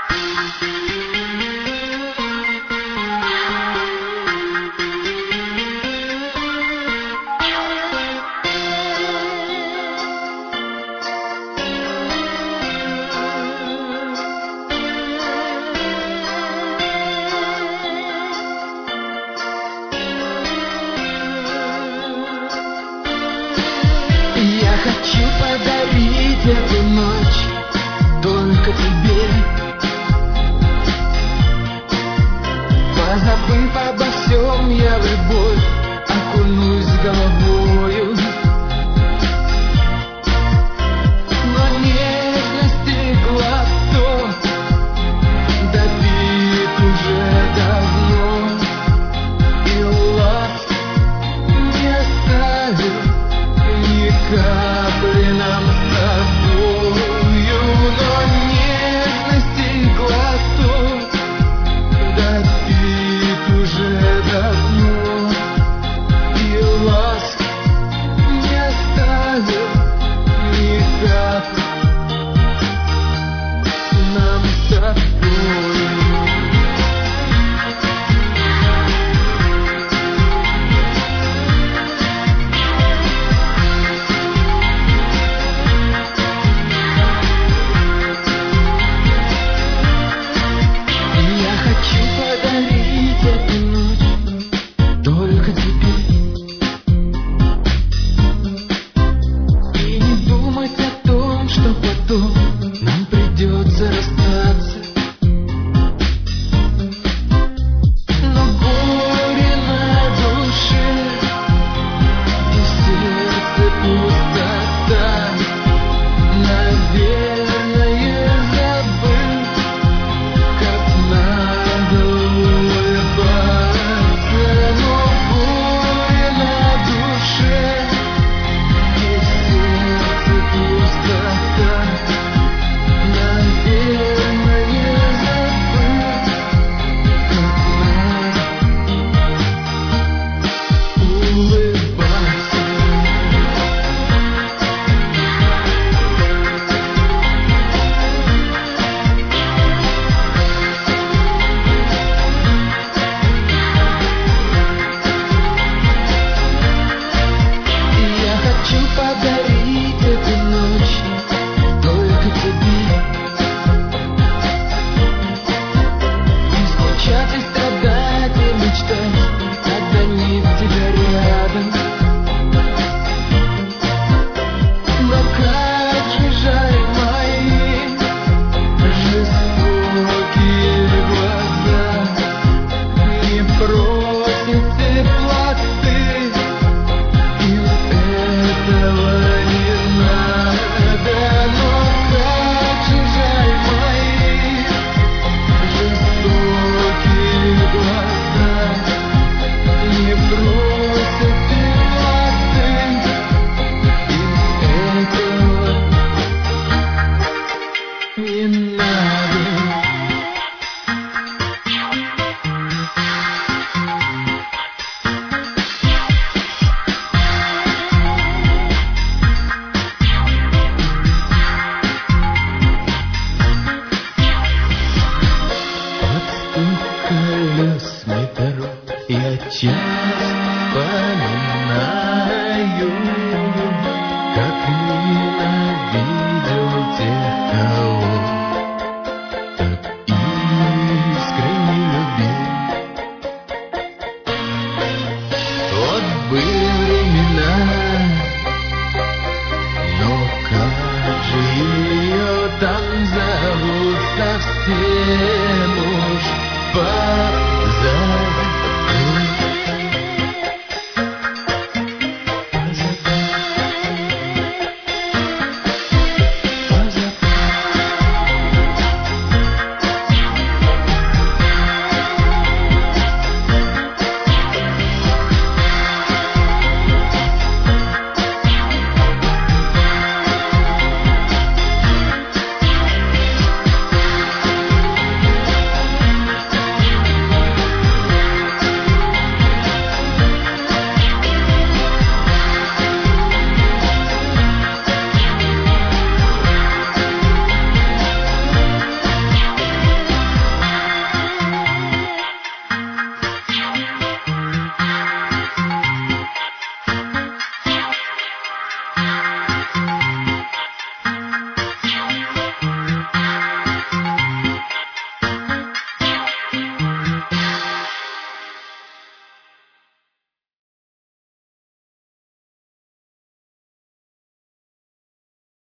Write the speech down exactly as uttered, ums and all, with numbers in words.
Я хочу подарить эту ночь только тебе, позабыв обо всем, я в любовь окунусь головою. Но нежности глоток допит уже давно, и ласк не оставил ни капли нам с тобою. Но нежности глоток допит уже давно, и ласк не оставил ни капли нам с тобою. Нам придется расстаться, но горе на душе и в сердце пустота. Наверное, забыл, как надо улыбаться, но горе на душе и в сердце пустота. Подарить эту ночь только тебе, и скучать, и страдать, и мечтать, когда нет тебя рядом. Но как же жаль мои жестокие глаза, не просят теплоты. Этого не надо, но как же жаль мои жестокие глаза, не просят теплоты. И этого не надо. Колес метро я часто вспоминаю, как ненавидел тех, кого так искренне любил. Вот были времена,